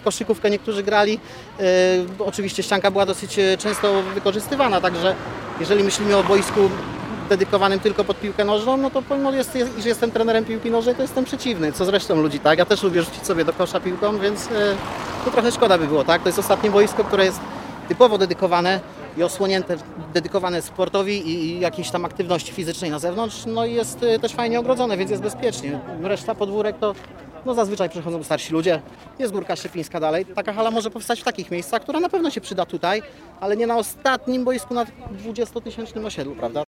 koszykówkę niektórzy grali. Oczywiście ścianka była dosyć często wykorzystywana, także jeżeli myślimy o boisku dedykowanym tylko pod piłkę nożną, no to pomimo, że jestem trenerem piłki nożnej, to jestem przeciwny, co zresztą ludzi, tak? Ja też lubię rzucić sobie do kosza piłką, więc to trochę szkoda by było, tak? To jest ostatnie boisko, które jest typowo dedykowane i osłonięte, dedykowane sportowi i jakiejś tam aktywności fizycznej na zewnątrz, no i jest też fajnie ogrodzone, więc jest bezpiecznie. Reszta podwórek to no zazwyczaj przychodzą starsi ludzie, jest Górka Szczepińska dalej. Taka hala może powstać w takich miejscach, która na pewno się przyda tutaj, ale nie na ostatnim boisku na 20-tysięcznym osiedlu, prawda?